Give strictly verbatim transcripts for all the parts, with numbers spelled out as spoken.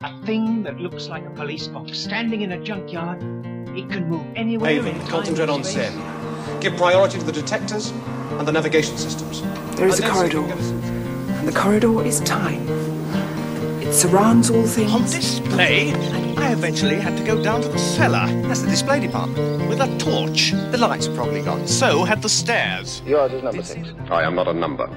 A thing that looks like a police box standing in a junkyard. It can move anywhere. Haven, concentrate on Sen. Give priority to the detectors and the navigation systems. There is a corridor, and the corridor is time. It surrounds all things. On display, I eventually had to go down to the cellar. That's the display department. With a torch. The lights are probably gone. So had the stairs. Yours is number six. I am not a number.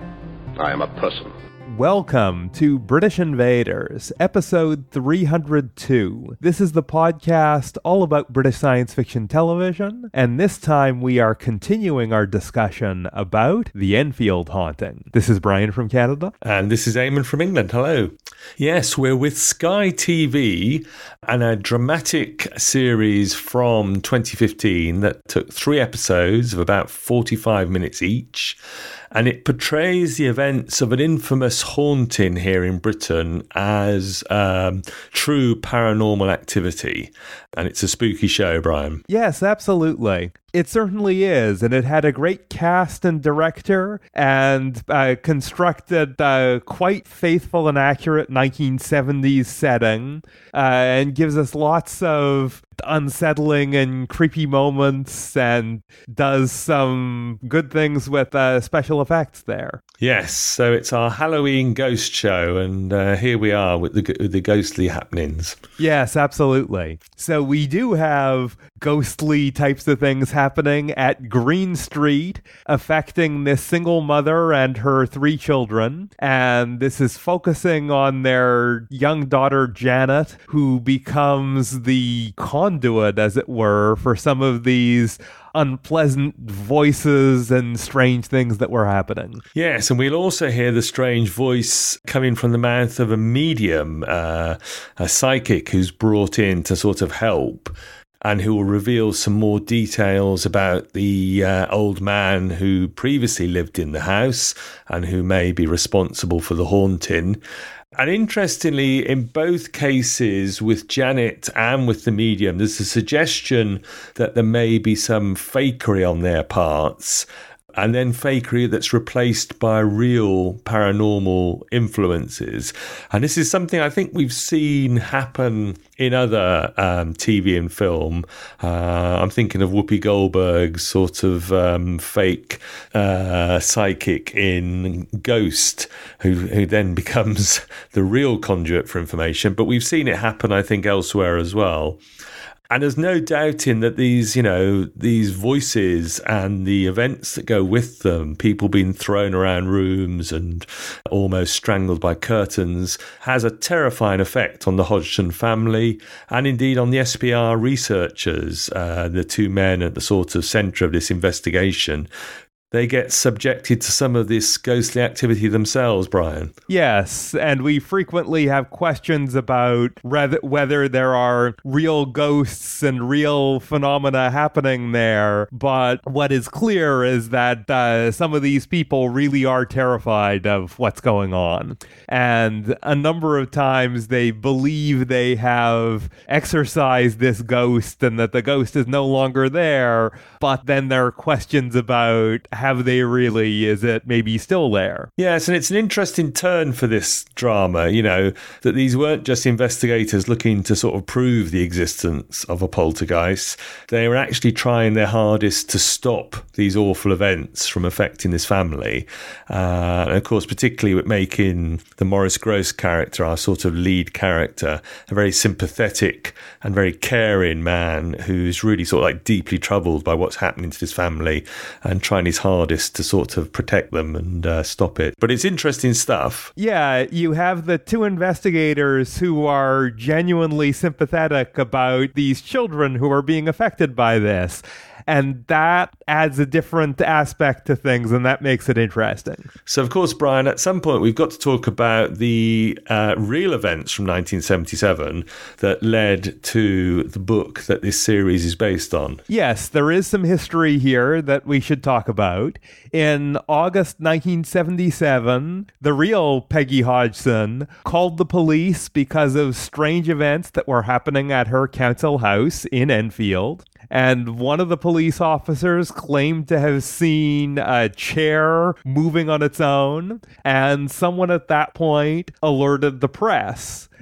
I am a person. Welcome to British Invaders, episode three hundred two. This is the podcast all about British science fiction television, and this time we are continuing our discussion about the Enfield haunting. This is Brian from Canada. And this is Eamon from England. Hello. Yes, we're with Sky T V and a dramatic series from twenty fifteen that took three episodes of about forty-five minutes each. And it portrays the events of an infamous haunting here in Britain as um, true paranormal activity. And it's a spooky show, Brian. Yes, absolutely. It certainly is, and it had a great cast and director, and uh, constructed a quite faithful and accurate nineteen seventies setting, uh, and gives us lots of unsettling and creepy moments, and does some good things with uh, special effects there. Yes, so it's our Halloween ghost show, and uh, here we are with the, with the ghostly happenings. Yes, absolutely. So we do have ghostly types of things happening at Green Street, affecting this single mother and her three children. And this is focusing on their young daughter, Janet, who becomes the conduit, as it were, for some of these unpleasant voices and strange things that were happening. Yes, and we'll also hear the strange voice coming from the mouth of a medium, uh, a psychic who's brought in to sort of help, and who will reveal some more details about the uh, old man who previously lived in the house and who may be responsible for the haunting. And interestingly, in both cases, with Janet and with the medium, there's a suggestion that there may be some fakery on their parts, and then fakery that's replaced by real paranormal influences. And this is something I think we've seen happen in other um, T V and film. Uh, I'm thinking of Whoopi Goldberg's sort of um, fake uh, psychic in Ghost, who, who then becomes the real conduit for information. But we've seen it happen, I think, elsewhere as well. And there's no doubting that these, you know, these voices and the events that go with them, people being thrown around rooms and almost strangled by curtains, has a terrifying effect on the Hodgson family and indeed on the S P R researchers, uh, the two men at the sort of centre of this investigation. They get subjected to some of this ghostly activity themselves, Brian. Yes, and we frequently have questions about whether there are real ghosts and real phenomena happening there. But what is clear is that uh, some of these people really are terrified of what's going on. And a number of times they believe they have exorcised this ghost and that the ghost is no longer there. But then there are questions about, have they really? Is it maybe still there? Yes, and it's an interesting turn for this drama, you know, that these weren't just investigators looking to sort of prove the existence of a poltergeist. They were actually trying their hardest to stop these awful events from affecting this family. Uh, and of course, particularly with making the Maurice Grosse character, our sort of lead character, a very sympathetic and very caring man who's really sort of like deeply troubled by what's happening to this family and trying his hardest to sort of protect them and uh, stop it. But it's interesting stuff. Yeah, you have the two investigators who are genuinely sympathetic about these children who are being affected by this. And that adds a different aspect to things, and that makes it interesting. So, of course, Brian, at some point we've got to talk about the uh, real events from nineteen seventy-seven that led to the book that this series is based on. Yes, there is some history here that we should talk about. In August nineteen seventy-seven, the real Peggy Hodgson called the police because of strange events that were happening at her council house in Enfield. And one of the police officers claimed to have seen a chair moving on its own. And someone at that point alerted the press.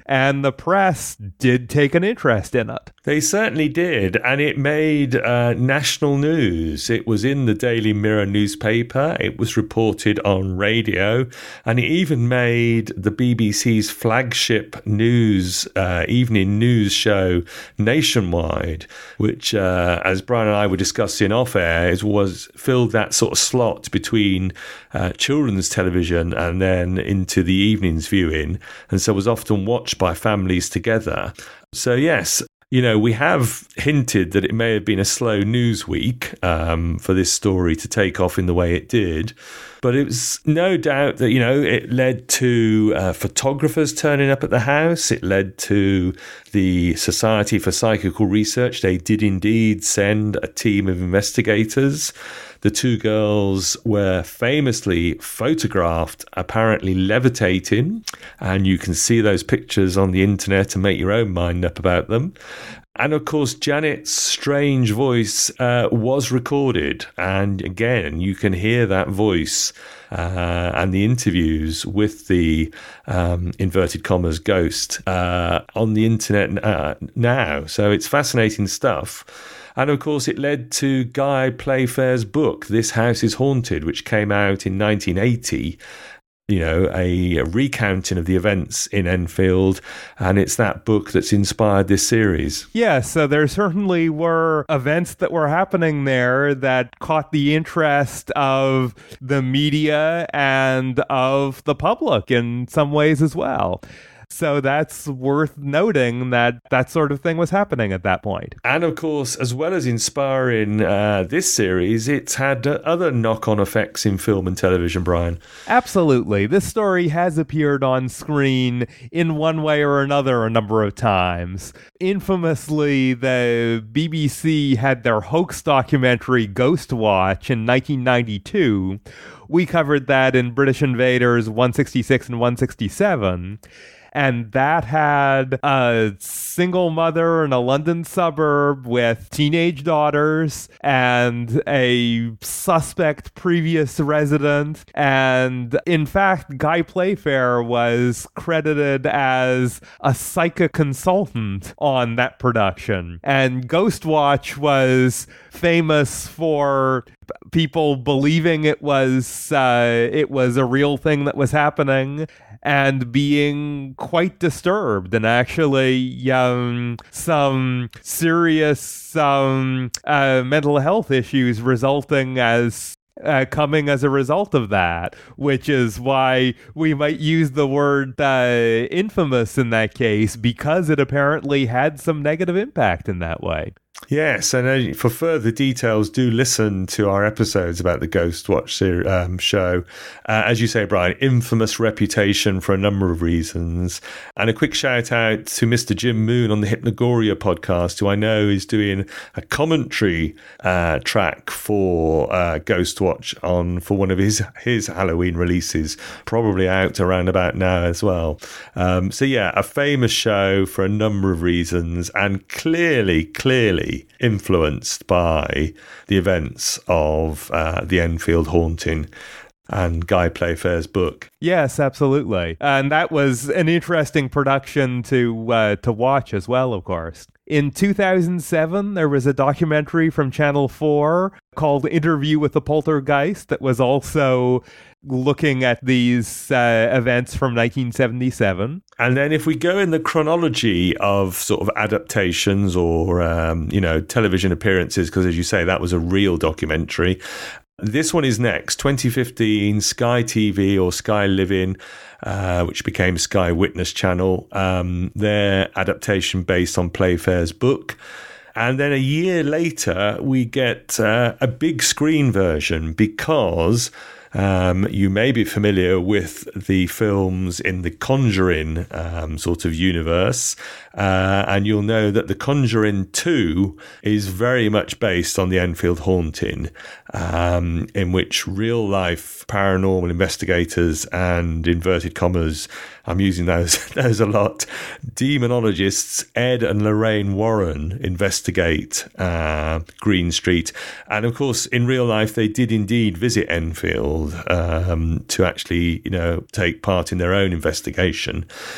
and the press did take an interest in it. They certainly did, and it made uh, national news. It was in the Daily Mirror newspaper, it was reported on radio, and it even made the B B C's flagship news, uh, evening news show Nationwide, which, uh, as Brian and I were discussing off-air, is, was filled that sort of slot between uh, children's television and then into the evening's viewing, and so was often watched by families together. So yes, you know, we have hinted that it may have been a slow news week um, for this story to take off in the way it did. But it was no doubt that, you know, it led to uh, photographers turning up at the house. It led to the Society for Psychical Research. They did indeed send a team of investigators. The two girls were famously photographed, apparently levitating, and you can see those pictures on the internet and make your own mind up about them. And of course, Janet's strange voice uh, was recorded. And again, you can hear that voice uh, and the interviews with the um, inverted commas ghost uh, on the internet uh, now. So it's fascinating stuff. And of course, it led to Guy Playfair's book, This House is Haunted, which came out in nineteen eighty. You know, a, a recounting of the events in Enfield, and it's that book that's inspired this series. Yeah, so there certainly were events that were happening there that caught the interest of the media and of the public in some ways as well. So that's worth noting that that sort of thing was happening at that point. And of course, as well as inspiring uh, this series, it's had uh, other knock-on effects in film and television, Brian. Absolutely. This story has appeared on screen in one way or another a number of times. Infamously, the B B C had their hoax documentary Ghost Watch in nineteen ninety-two. We covered that in British Invaders one sixty-six and one sixty-seven. And that had a single mother in a London suburb with teenage daughters and a suspect previous resident. And in fact, Guy Playfair was credited as a psychic consultant on that production. And Ghost Watch was famous for people believing it was uh, it was a real thing that was happening and being quite disturbed, and actually um, some serious um, uh, mental health issues resulting as Uh, coming as a result of that, which is why we might use the word uh, infamous in that case, because it apparently had some negative impact in that way. Yes, and uh, for further details, do listen to our episodes about the Ghost Watch ser- um, show. Uh, as you say, Brian, infamous reputation for a number of reasons. And a quick shout out to Mister Jim Moon on the Hypnagoria podcast, who I know is doing a commentary uh, track for uh, Ghost Watch on for one of his his Halloween releases, probably out around about now as well. Um, so yeah, a famous show for a number of reasons, and clearly, clearly influenced by the events of uh, the Enfield haunting and Guy Playfair's book. Yes, absolutely. And that was an interesting production to uh, to watch as well, of course. In two thousand seven, there was a documentary from Channel four called Interview with the Poltergeist that was also looking at these uh, events from nineteen seventy-seven. And then if we go in the chronology of sort of adaptations or, um, you know, television appearances, because as you say, that was a real documentary. This one is next, twenty fifteen, Sky T V or Sky Living, uh, which became Sky Witness Channel, um, their adaptation based on Playfair's book. And then a year later, we get uh, a big screen version because Um, you may be familiar with the films in the Conjuring um, sort of universe, uh, and you'll know that The Conjuring two is very much based on the Enfield haunting, um, in which real-life paranormal investigators and, inverted commas, I'm using those, those a lot, demonologists Ed and Lorraine Warren investigate uh, Green Street. And, of course, in real life, they did indeed visit Enfield Um, to actually, you know, take part in their own investigation.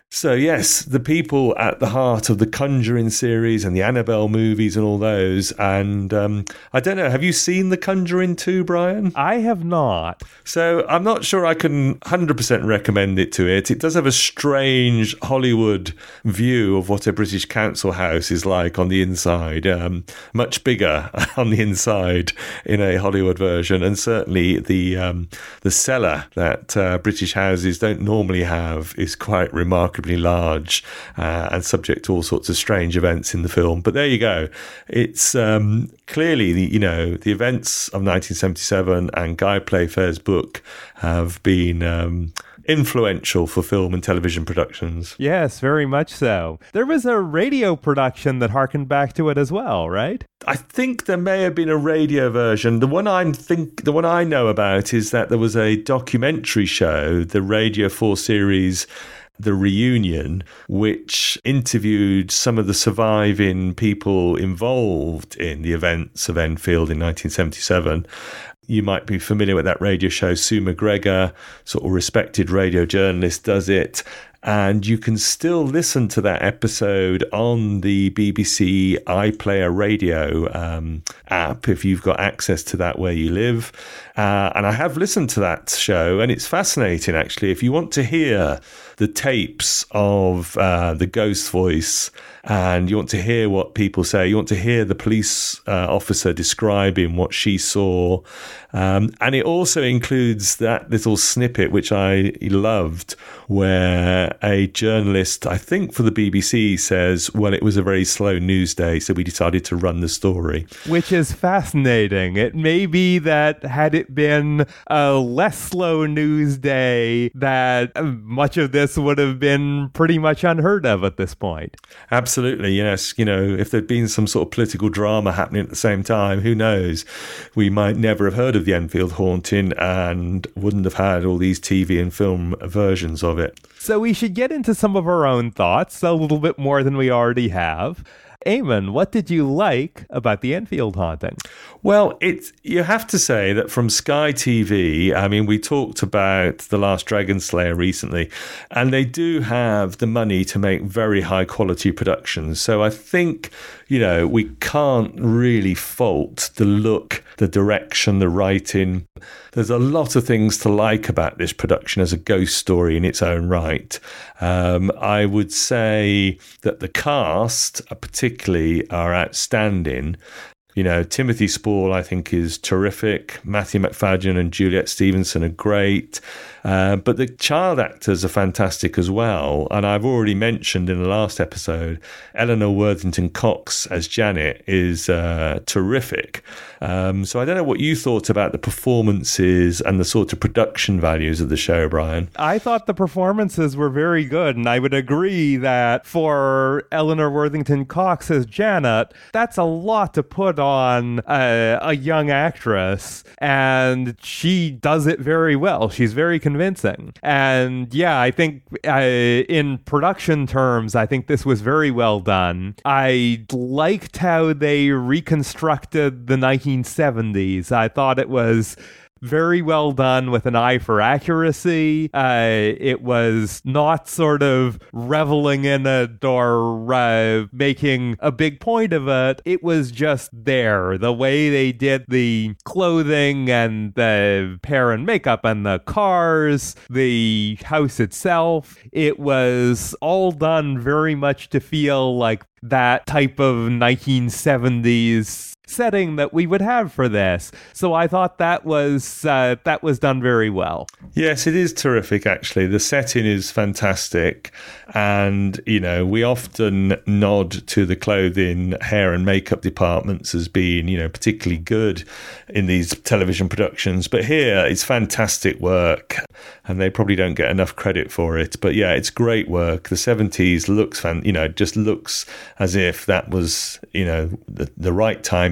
So, yes, the people at the heart of the Conjuring series and the Annabelle movies and all those. And um, I don't know, have you seen The Conjuring two, Brian? I have not. So I'm not sure I can one hundred percent recommend it to it. It does have a strange Hollywood view of what a British council house is like on the inside. Um, much bigger on the inside in a Hollywood version. And certainly the, um, the cellar that uh, British houses don't normally have is quite remarkable. Large uh, and subject to all sorts of strange events in the film. But there you go. It's um, clearly, the, you know, the events of nineteen seventy-seven and Guy Playfair's book have been um, influential for film and television productions. Yes, very much so. There was a radio production that harkened back to it as well, right? I think there may have been a radio version. The one I'm think the one I know about is that there was a documentary show, the Radio four series The Reunion, which interviewed some of the surviving people involved in the events of Enfield in nineteen seventy-seven. You might be familiar with that radio show. Sue McGregor, sort of respected radio journalist, does it. And you can still listen to that episode on the B B C iPlayer radio um, app if you've got access to that where you live. Uh, and I have listened to that show, and it's fascinating, actually. If you want to hear the tapes of uh, the ghost voice and you want to hear what people say, you want to hear the police uh, officer describing what she saw. Um, and it also includes that little snippet, which I loved, where a journalist, I think for the B B C, says, well, it was a very slow news day, so we decided to run the story. Which is fascinating. It may be that had it been a less slow news day, that much of this would have been pretty much unheard of at this point. Absolutely, yes. You know, if there'd been some sort of political drama happening at the same time, who knows? We might never have heard of the Enfield haunting and wouldn't have had all these T V and film versions of it. So we should get into some of our own thoughts, a little bit more than we already have. Eamon, what did you like about the Enfield haunting? Well, it's, you have to say that from Sky T V, I mean, we talked about The Last Dragon Slayer recently, and they do have the money to make very high quality productions. So I think, you know, we can't really fault the look, the direction, the writing. There's a lot of things to like about this production as a ghost story in its own right. Um, I would say that the cast, particularly, are outstanding. You know, Timothy Spall, I think, is terrific. Matthew McFadden and Juliet Stevenson are great. Uh, but the child actors are fantastic as well. And I've already mentioned in the last episode, Eleanor Worthington Cox as Janet is uh, terrific. Um, so I don't know what you thought about the performances and the sort of production values of the show, Brian. I thought the performances were very good, and I would agree that for Eleanor Worthington Cox as Janet, that's a lot to put on a, a young actress, and she does it very well. She's very convincing. And yeah, I think uh, in production terms, I think this was very well done. I liked how they reconstructed the nineteen seventies. I thought it was very well done with an eye for accuracy. Uh, it was not sort of reveling in it or uh, making a big point of it. It was just there. The way they did the clothing and the hair and makeup and the cars, the house itself, it was all done very much to feel like that type of nineteen seventies setting that we would have for this. So I thought that was uh, that was done very well. Yes, it is terrific, actually. The setting is fantastic. And, you know, we often nod to the clothing, hair and makeup departments as being, you know, particularly good in these television productions. But here, it's fantastic work. And they probably don't get enough credit for it. But yeah, it's great work. The seventies looks, fan, you know, just looks as if that was, you know, the, the right time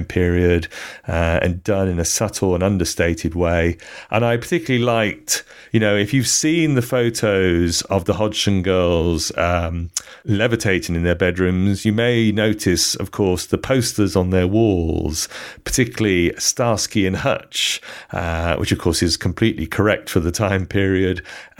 period uh, and done in a subtle and understated way. And I particularly liked, you know, if you've seen the photos of the Hodgson girls um, levitating in their bedrooms, you may notice, of course, the posters on their walls, particularly Starsky and Hutch, uh, which of course is completely correct for the time period.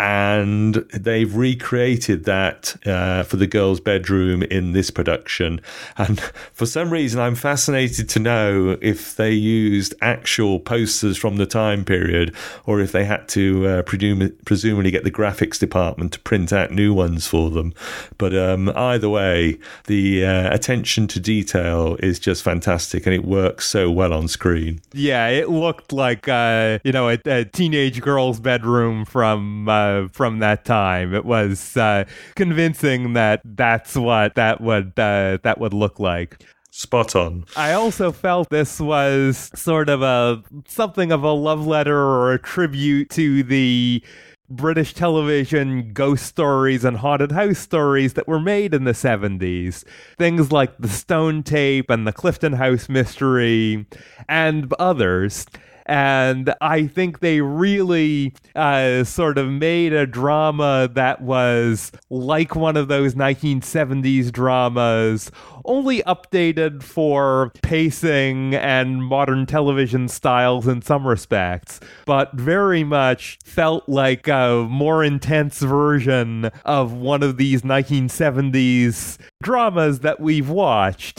And they've recreated that uh, for the girls' bedroom in this production. And for some reason, I'm fascinated to know if they used actual posters from the time period or if they had to uh, presume, presumably get the graphics department to print out new ones for them. But um, either way, the uh, attention to detail is just fantastic, and it works so well on screen. Yeah, it looked like uh, you know a, a teenage girl's bedroom from uh, from that time. It was uh, convincing that that's what that would uh, that would look like. Spot on. I also felt this was sort of a something of a love letter or a tribute to the British television ghost stories and haunted house stories that were made in the seventies. Things like the Stone Tape and the Clifton House Mystery and others. And I think they really uh, sort of made a drama that was like one of those nineteen seventies dramas, only updated for pacing and modern television styles in some respects, but very much felt like a more intense version of one of these nineteen seventies dramas that we've watched.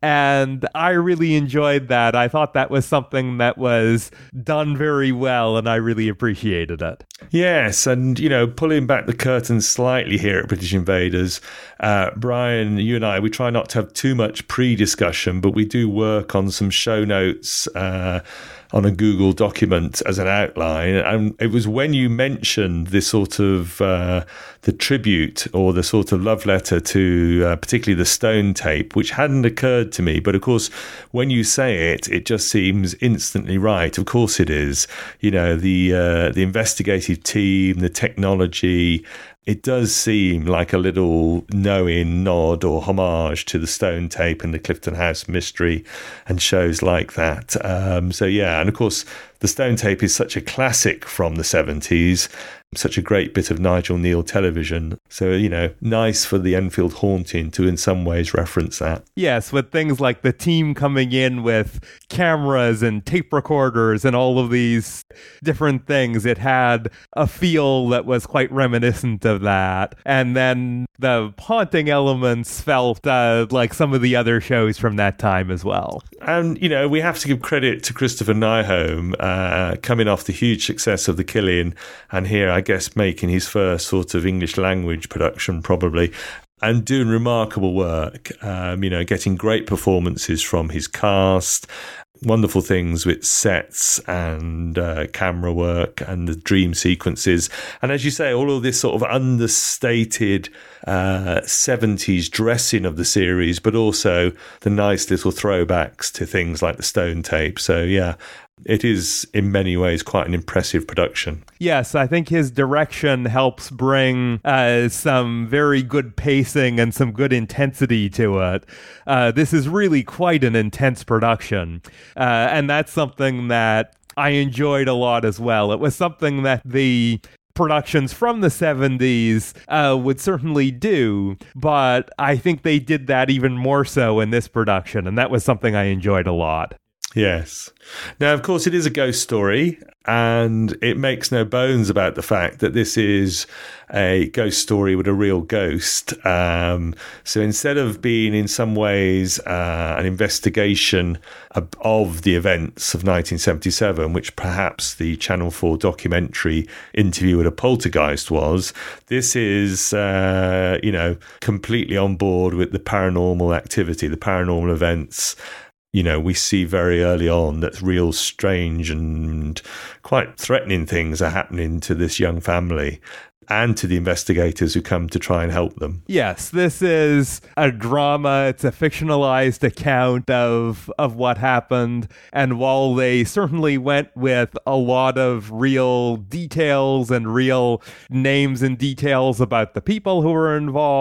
And I really enjoyed that. I thought that was something that was done very well, and I really appreciated it. Yes, and, you know, pulling back the curtain slightly here at British Invaders, uh, Brian, you and I, we try not to have too much pre-discussion, but we do work on some show notes uh, on a Google document as an outline. And it was when you mentioned this sort of uh, the tribute or the sort of love letter to uh, particularly the Stone Tape, which hadn't occurred to me. But of course, when you say it, it just seems instantly right. Of course it is. You know, the uh, the investigative team, the technology, it does seem like a little knowing nod or homage to the Stone Tape and the Clifton House Mystery and shows like that. Um, so, yeah, and of course, the Stone Tape is such a classic from the seventies, such a great bit of Nigel Neal television. So, you know, nice for the Enfield Haunting to in some ways reference that. Yes, with things like the team coming in with cameras and tape recorders and all of these different things, it had a feel that was quite reminiscent of that. And then the haunting elements felt uh, like some of the other shows from that time as well. And, you know, we have to give credit to Christopher Nyholm, uh, coming off the huge success of The Killing, and here, I guess, making his first sort of English language production, probably, and doing remarkable work, um, you know, getting great performances from his cast, wonderful things with sets and uh, camera work and the dream sequences. And as you say, all of this sort of understated uh, seventies dressing of the series, but also the nice little throwbacks to things like the Stone Tape. So, yeah, it is in many ways quite an impressive production. Yes, I think his direction helps bring uh, some very good pacing and some good intensity to it. Uh, this is really quite an intense production. Uh, and that's something that I enjoyed a lot as well. It was something that the productions from the seventies uh, would certainly do, but I think they did that even more so in this production, and that was something I enjoyed a lot. Yes. Now, of course, it is a ghost story, and it makes no bones about the fact that this is a ghost story with a real ghost. Um, so instead of being in some ways uh, an investigation of, of the events of nineteen seventy-seven, which perhaps the Channel four documentary Interview with a Poltergeist was, this is, uh, you know, completely on board with the paranormal activity, the paranormal events. You know, we see very early on that real strange and quite threatening things are happening to this young family and to the investigators who come to try and help them. Yes, this is a drama. It's a fictionalized account of of what happened. And while they certainly went with a lot of real details and real names and details about the people who were involved,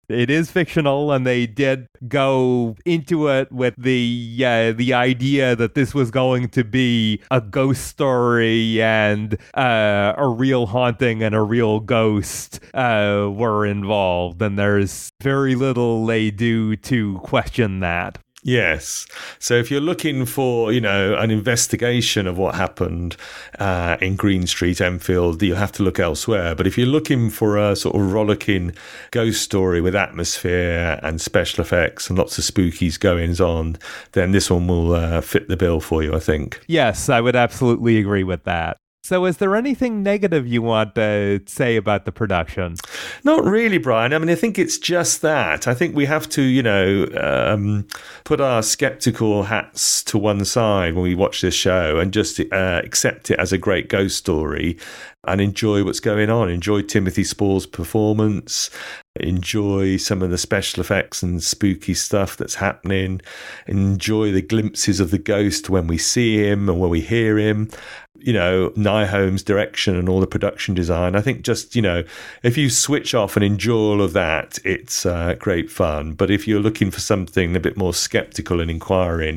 It is fictional, and they did go into it with the uh, the idea that this was going to be a ghost story, and uh, a real haunting and a real ghost uh, were involved, and there's very little they do to question that. Yes. So if you're looking for, you know, an investigation of what happened uh, in Green Street, Enfield, you'll have to look elsewhere. But if you're looking for a sort of rollicking ghost story with atmosphere and special effects and lots of spookies goings on, then this one will uh, fit the bill for you, I think. Yes, I would absolutely agree with that. So is there anything negative you want to say about the production? Not really, Brian. I mean, I think it's just that. I think we have to, you know, um, put our skeptical hats to one side when we watch this show and just uh, accept it as a great ghost story and enjoy what's going on. Enjoy Timothy Spall's performance. Enjoy some of the special effects and spooky stuff that's happening. Enjoy the glimpses of the ghost when we see him and when we hear him. You know, Nyholm's direction and all the production design. I think just, you know, if you switch off and enjoy all of that, it's uh, great fun. But if you're looking for something a bit more skeptical and inquiring,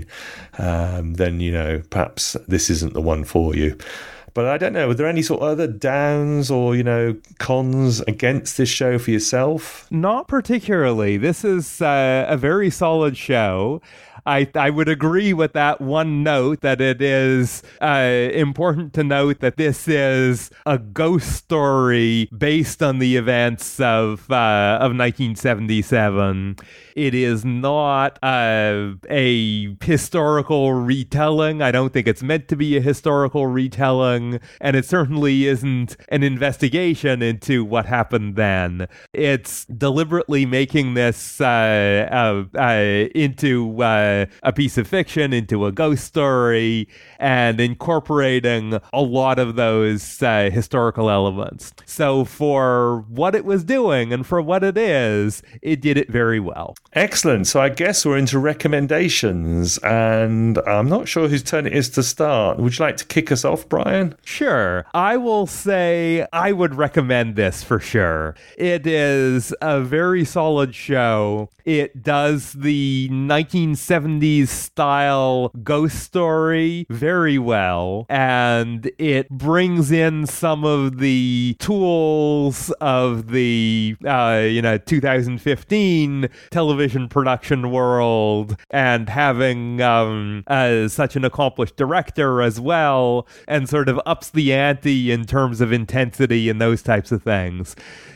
um, then, you know, perhaps this isn't the one for you. But I don't know, were there any sort of other downs or, you know, cons against this show for yourself? Not particularly. This is uh, a very solid show. I, I would agree with that one note that it is uh, important to note that this is a ghost story based on the events of uh, of nineteen seventy-seven. It is not uh, a historical retelling. I don't think it's meant to be a historical retelling, and it certainly isn't an investigation into what happened then. It's deliberately making this uh, uh, uh, into uh, a piece of fiction, into a ghost story, and incorporating a lot of those uh, historical elements. So for what it was doing and for what it is, it did it very well. Excellent. So I guess we're into recommendations, and I'm not sure whose turn it is to start. Would you like to kick us off, Brian? Sure. I will say I would recommend this for sure. It is a very solid show. It does the nineteen seventies style ghost story very well, and it brings in some of the tools of the uh, you know two thousand fifteen television production world, and having um, uh, such an accomplished director as well, and sort of ups the ante in terms of intensity and those types of things.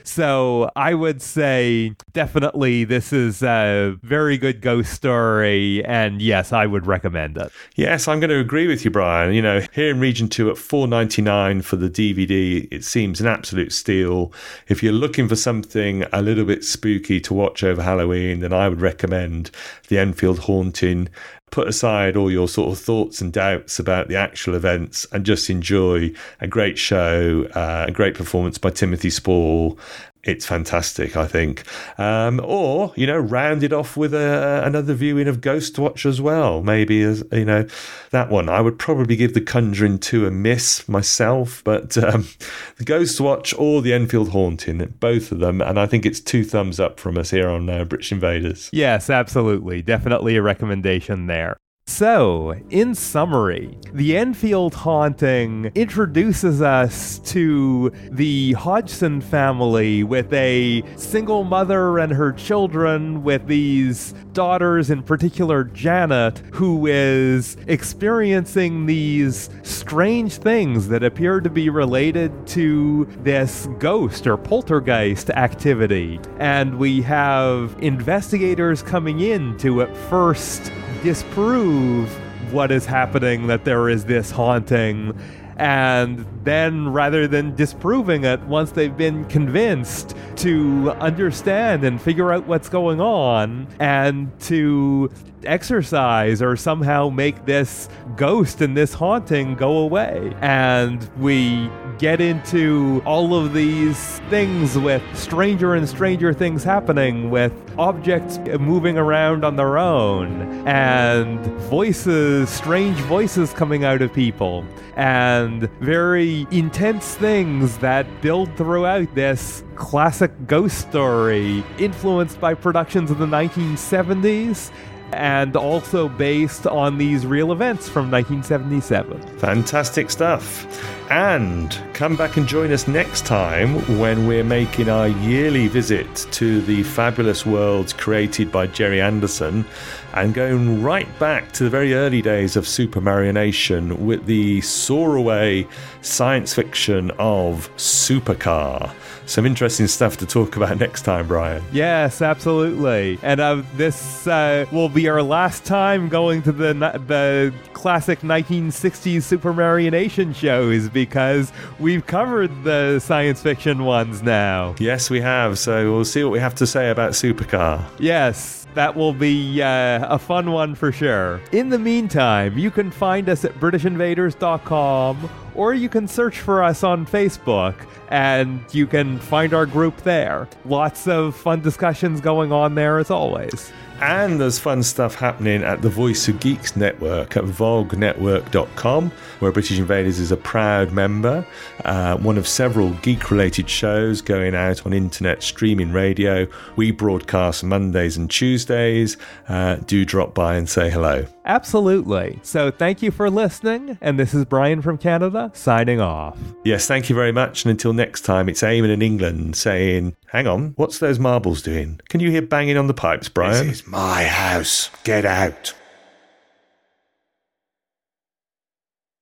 So I would say definitely this is a very good ghost story, and yes, I would recommend it. Yes, I'm going to agree with you, Brian. You know, here in Region two at four dollars and ninety-nine cents for the D V D, it seems an absolute steal. If you're looking for something a little bit spooky to watch over Halloween, then I would recommend The Enfield Haunting. Put aside all your sort of thoughts and doubts about the actual events and just enjoy a great show, uh, a great performance by Timothy Spall. It's fantastic, I think. Um, or, you know, round it off with a, another viewing of Ghostwatch as well. Maybe, as you know, that one. I would probably give The Conjuring two a miss myself, but um, the Ghostwatch or The Enfield Haunting, both of them. And I think it's two thumbs up from us here on uh, British Invaders. Yes, absolutely. Definitely a recommendation there. So, in summary, The Enfield Haunting introduces us to the Hodgson family with a single mother and her children, with these daughters, in particular Janet, who is experiencing these strange things that appear to be related to this ghost or poltergeist activity. And we have investigators coming in to at first disprove what is happening, that there is this haunting, and then rather than disproving it, once they've been convinced, to understand and figure out what's going on and to exorcise or somehow make this ghost and this haunting go away. And we get into all of these things with stranger and stranger things happening, with objects moving around on their own, and voices, strange voices coming out of people, and very the intense things that build throughout this classic ghost story, influenced by productions of the nineteen seventies and also based on these real events from nineteen seventy-seven. Fantastic stuff. And come back and join us next time when we're making our yearly visit to the fabulous worlds created by Jerry Anderson and going right back to the very early days of Supermarionation with the soar-away science fiction of Supercar. Some interesting stuff to talk about next time, Brian. Yes, absolutely. And uh, this uh, will be our last time going to the the classic nineteen sixties Supermarionation shows because we've covered the science fiction ones now. Yes, we have. So we'll see what we have to say about Supercar. Yes. That will be uh, a fun one for sure. In the meantime, you can find us at British Invaders dot com, or you can search for us on Facebook, and you can find our group there. Lots of fun discussions going on there as always. And there's fun stuff happening at the Voice of Geeks network at vogue network dot com, where British Invaders is a proud member. Uh, one of several geek-related shows going out on internet streaming radio. We broadcast Mondays and Tuesdays. Uh, do drop by and say hello. Absolutely. So thank you for listening, and this is Brian from Canada, signing off. Yes, thank you very much, and until next time, it's Eamon in England saying, hang on, what's those marbles doing? Can you hear banging on the pipes, Brian? This is my house. Get out.